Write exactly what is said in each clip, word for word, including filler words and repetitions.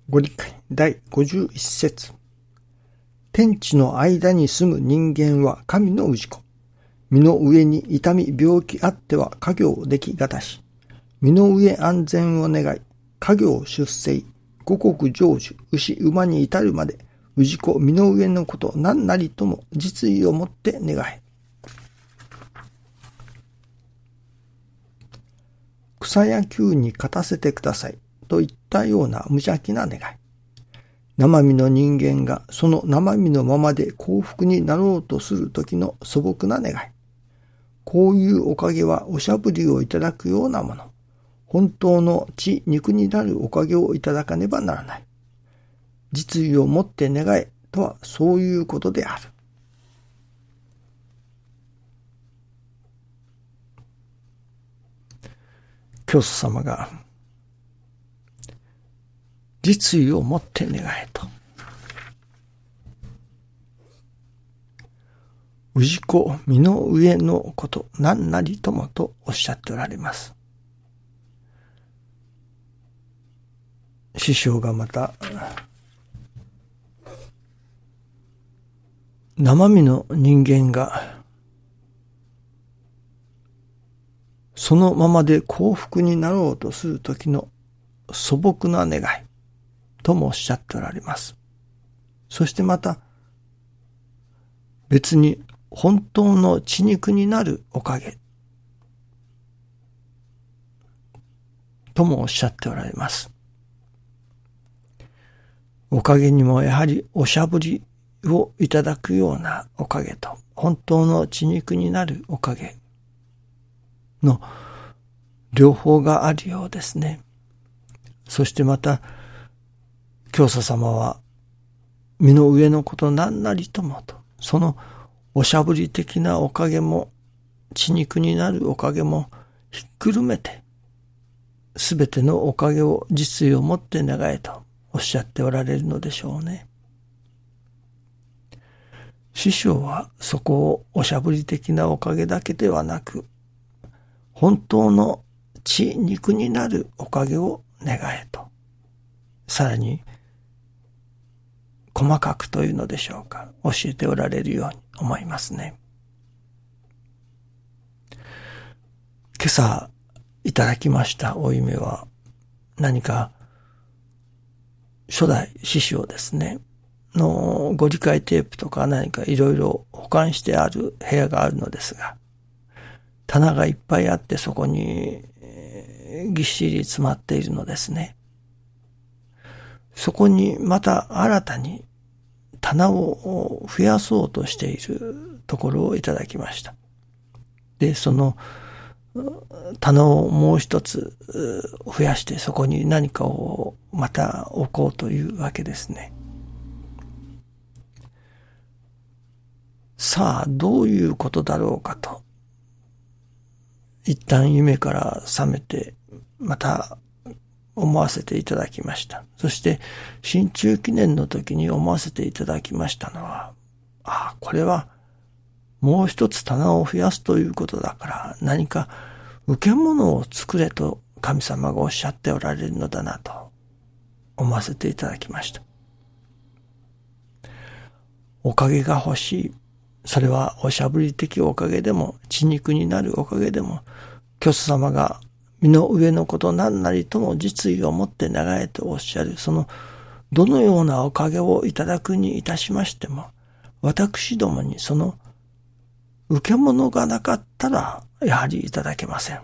ご理解だいごじゅういっ節。天地の間に住む人間は神の氏子。身の上に痛み病気あっては家業できがたし。身の上安全を願い、家業出世、五穀成就、牛馬に至るまで、氏子身の上のこと何なりとも実意をもって願え。草や球に勝たせてくださいといったような無邪気な願い。生身の人間がその生身のままで幸福になろうとする時の素朴な願い。こういうおかげはおしゃぶりをいただくようなもの。本当の血肉になるおかげをいただかねばならない。実意をもって願えとはそういうことである。教祖様が実意をもって願えと。氏子身の上のこと何なりともとおっしゃっておられます。師匠がまた生身の人間がそのままで幸福になろうとするときの素朴な願いともおっしゃっておられます。そしてまた別に本当の血肉になるおかげともおっしゃっておられます。おかげにもやはりおしゃぶりをいただくようなおかげと本当の血肉になるおかげの両方があるようですね。そしてまた教祖様は身の上のこと何なりともとそのおしゃぶり的なおかげも血肉になるおかげもひっくるめてすべてのおかげを実意をもって願えとおっしゃっておられるのでしょうね。師匠はそこをおしゃぶり的なおかげだけではなく本当の血肉になるおかげを願えとさらに細かくというのでしょうか教えておられるように思いますね。今朝いただきましたお夢は何か初代師匠ですねのご理解テープとか何かいろいろ保管してある部屋があるのですが棚がいっぱいあってそこにぎっしり詰まっているのですね。そこにまた新たに棚を増やそうとしているところをいただきました。で、その棚をもう一つ増やしてそこに何かをまた置こうというわけですね。さあ、どういうことだろうかと。一旦夢から覚めて、また思わせていただきました。そして、新中記念の時に思わせていただきましたのは、ああ、これはもう一つ棚を増やすということだから何か受け物を作れと神様がおっしゃっておられるのだなと思わせていただきました。おかげが欲しい。それはおしゃぶり的おかげでも血肉になるおかげでも教祖様が身の上のこと何なりとも実意をもって願えとおっしゃるそのどのようなおかげをいただくにいたしましても私どもにその受け物がなかったらやはりいただけません。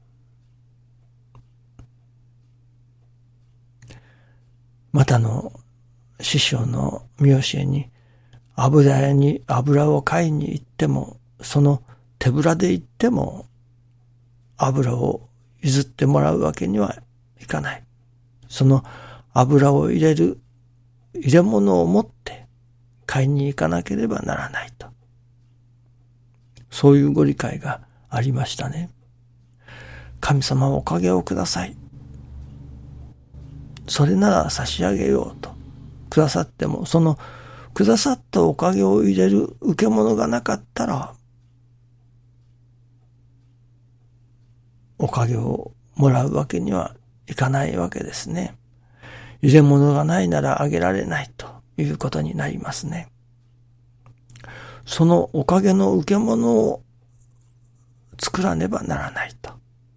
またの師匠の見教えに油屋に油を買いに行ってもその手ぶらで行っても油を譲ってもらうわけにはいかない。その油を入れる入れ物を持って買いに行かなければならないと。そういうご理解がありましたね。神様おかげをください。それなら差し上げようとくださっても、そのくださったおかげを入れる受け物がなかったら、おかげをもらうわけにはいかないわけですね。 入れ物がないならあげられないということになりますね。そのおかげの受け物を作らねばならないと。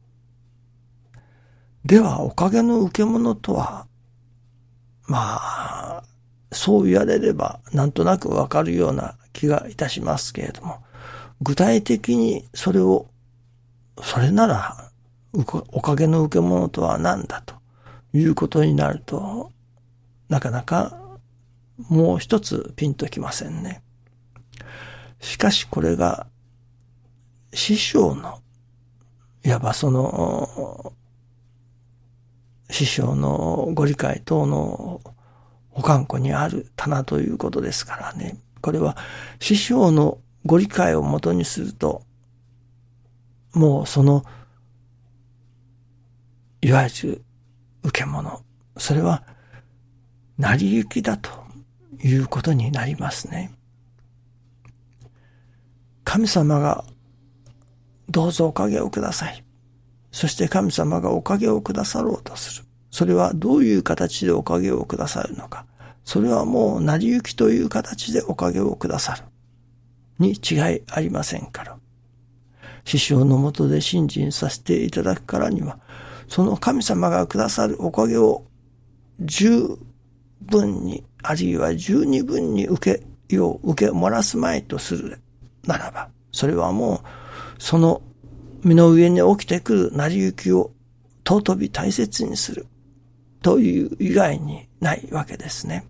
では、おかげの受け物とは、まあ、そう言われればなんとなくわかるような気がいたしますけれども、具体的にそれを、それならおかげの受け物とは何だということになると、なかなかもう一つピンときませんね。しかしこれが師匠の、いわばその師匠のご理解等の保管庫にある棚ということですからね。これは師匠のご理解をもとにすると、もうそのいわゆる受け物、それは成り行きだということになりますね。神様がどうぞおかげをください。そして神様がおかげをくださろうとする。それはどういう形でおかげをくださるのか。それはもう成り行きという形でおかげをくださる。に違いありませんから。師匠のもとで信心させていただくからには、その神様がくださるおかげを十分に、あるいは十二分に受けよう、受け漏らすまいとするならば、それはもう、その身の上に起きてくる成り行きを尊び大切にするという以外にないわけですね。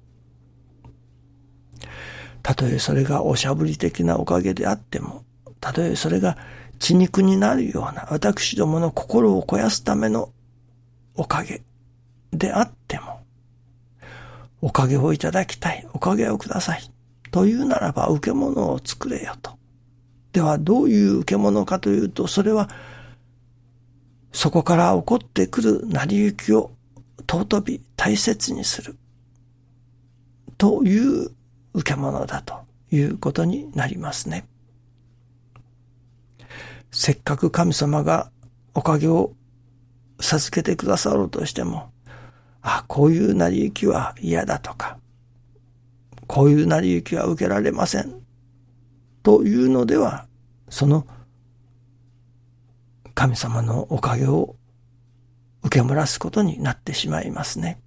たとえそれがおしゃぶり的なおかげであっても、たとえそれが血肉になるような私どもの心を肥やすためのおかげであっても、おかげをいただきたい、おかげをくださいというならば受け物を作れよと。ではどういう受け物かというと、それはそこから起こってくる成り行きを尊び大切にするという受け物だということになりますね。せっかく神様がおかげを授けてくださろうとしても、あ、こういう成り行きは嫌だとか、こういう成り行きは受けられませんというのでは、その神様のおかげを受け漏らすことになってしまいますね。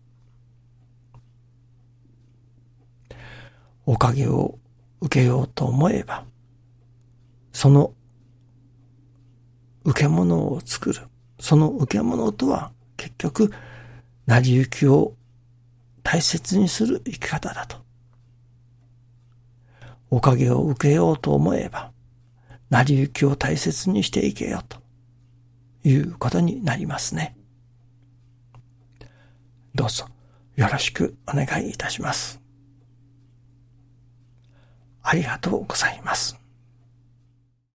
おかげを受けようと思えば、その受け物を作る。その受け物とは結局、成り行きを大切にする生き方だと。おかげを受けようと思えば、成り行きを大切にしていけよということになりますね。どうぞよろしくお願いいたします。ありがとうございます。